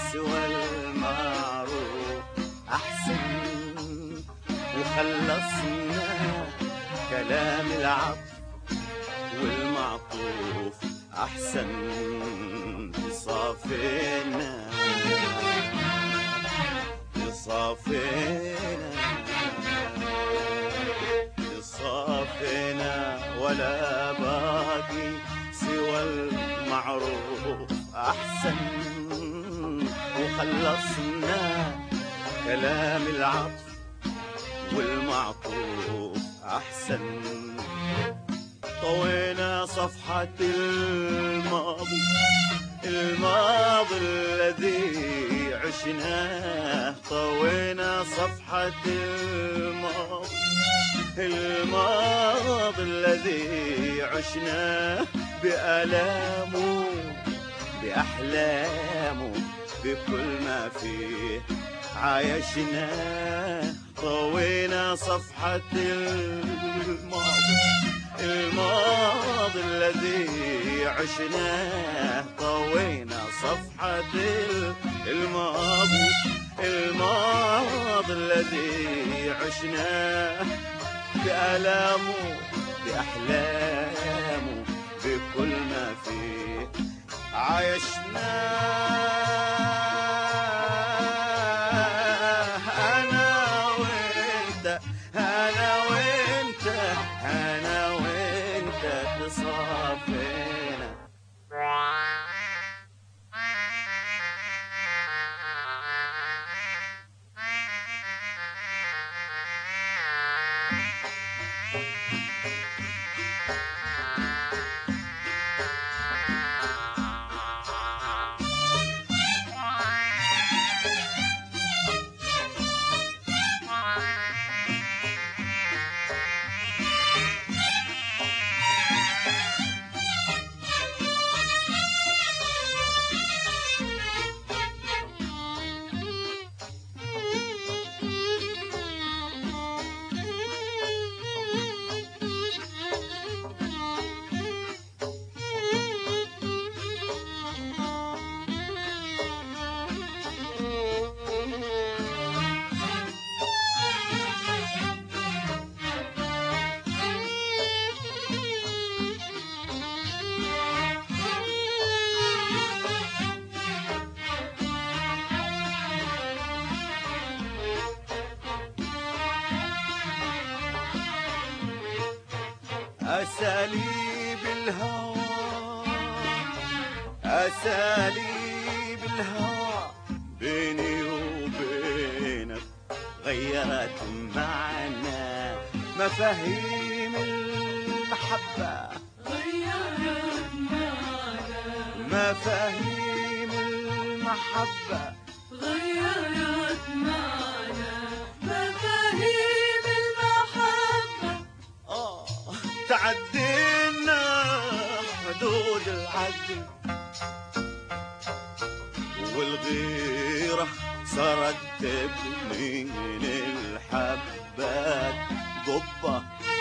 سوى المعروف أحسن، وخلصنا كلام العطف والمعطوف أحسن. تصافينا ولا باقي سوى المعروف أحسن، وخلصنا كلام العطف والمعطوف أحسن. طوينا صفحة الماضي الذي عشناه، طوينا صفحة الماضي الذي عشناه، بآلامه بأحلامه بكل ما فيه عايشناه. طوينا صفحة الماضي الذي عشناه، طوينا صفحة الماضي الذي عشناه، بآلامه بأحلامه بكل ما فيه عايشناه. أنا وإنت تصافينا. أساليب الهوى بيني وبينك غيرت معنا، مفاهيم المحبة غيرت معنا، مفاهيم المحبة غيرت معنا، مفاهيم المحبة. تعدينا حدود العدل والغيرة صارت تبني من الحبات قبة.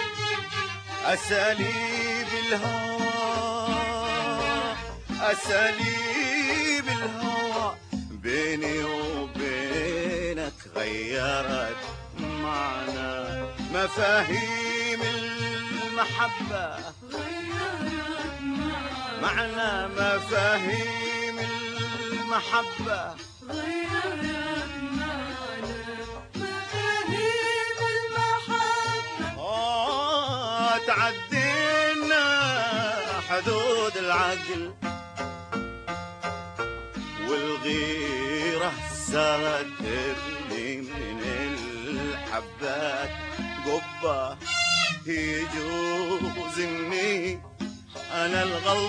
أساليب الهوى بيني وبينك غيرت معنا، مفاهيم المحبة غيرت معنا، مفاهيم المحبة غيرت معنا، مفاهيم المحبة. تعدينا حدود العقل والغيرة صارت تبني من الحبات قبة. يجوز إني أنا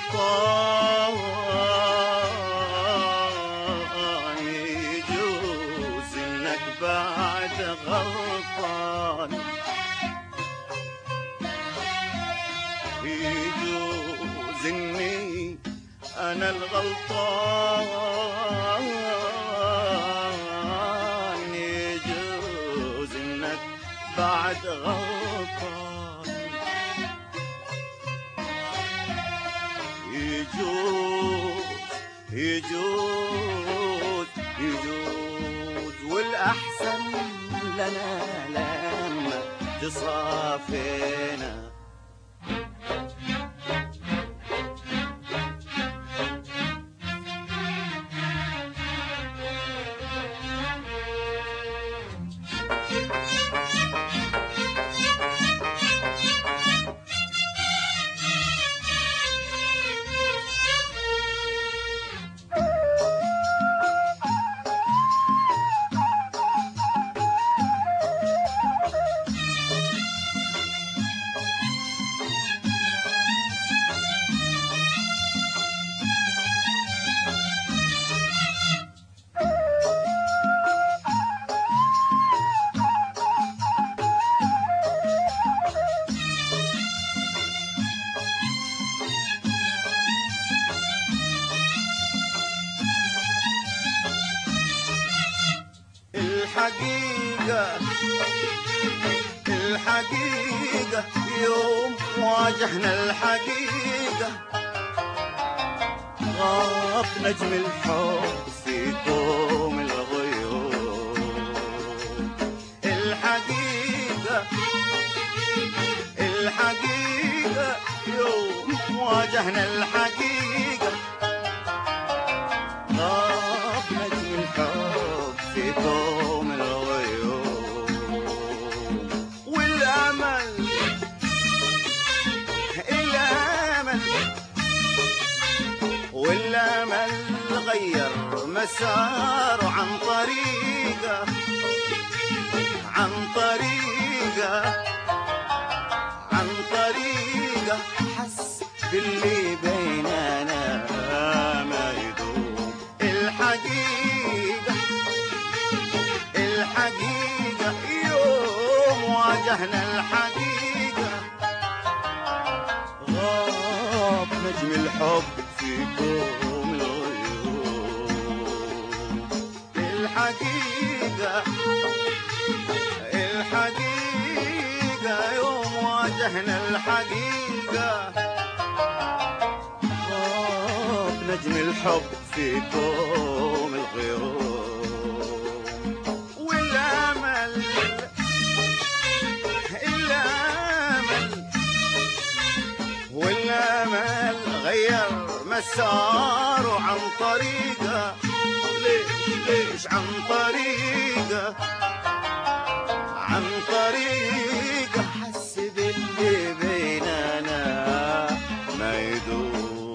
الغلطان، يجوز إنك بعد غلطان، يجوز إني أنا الغلطان، يجوز إنك بعد غلطان، يجوز سنة لما تصافينا. الحقيقة يوم واجهنا الحقيقة غاب نجم الحب في كوم الغيوم. الحقيقة يوم واجهنا الحقيقة غاب نجم الحب في كوم الغيوم. والأمل غير مساره عن طريقة حس باللي بيننا ما يدوم. الحقيقة يوم واجهنا الحقيقة غاب نجم الحب في كوم الغيوم. الحقيقة يوم واجهنا الحقيقة غاب نجم الحب في كوم الغيوم. والأمل غير مساره عن طريقة. ليش عن طريقة حس باللي بيننا ما يدوم.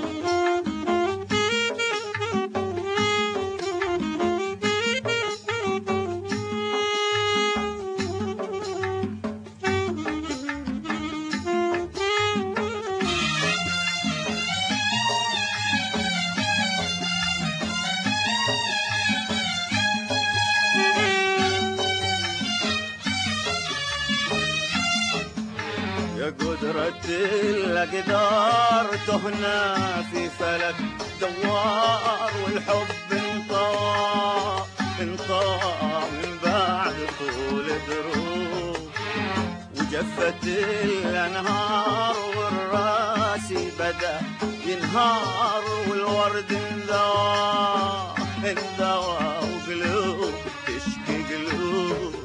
يا قدرة الأقدار تهنا في فلك دوار والحب انطوى من بعد طول دروب. وجفت الأنهار والراسي بدأ ينهار والورد انذوى وقلوب تشكي قلوب.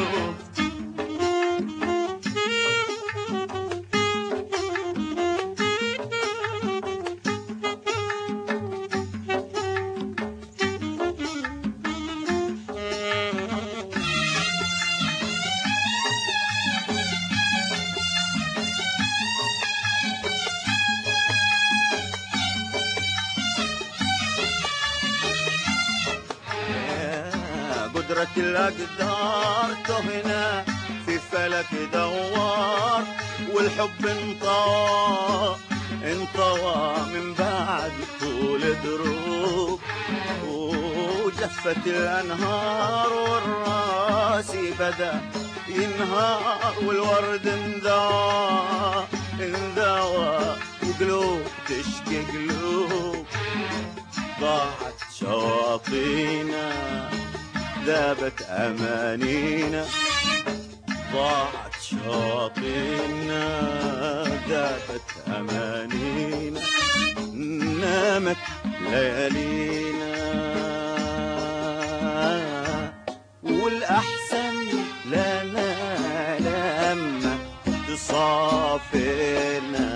قدرة الأقدار تهنا في فلك دوار والحب انطوى من بعد طول دروب. وجفت الأنهار والراسي بدأ ينهار والورد انذوى وقلوب تشكي قلوب. ضاعت شواطينا ذابت أمانينا. ضاعت شواطينا ذابت أمانينا. نامت ليالينا والأحسن صافينا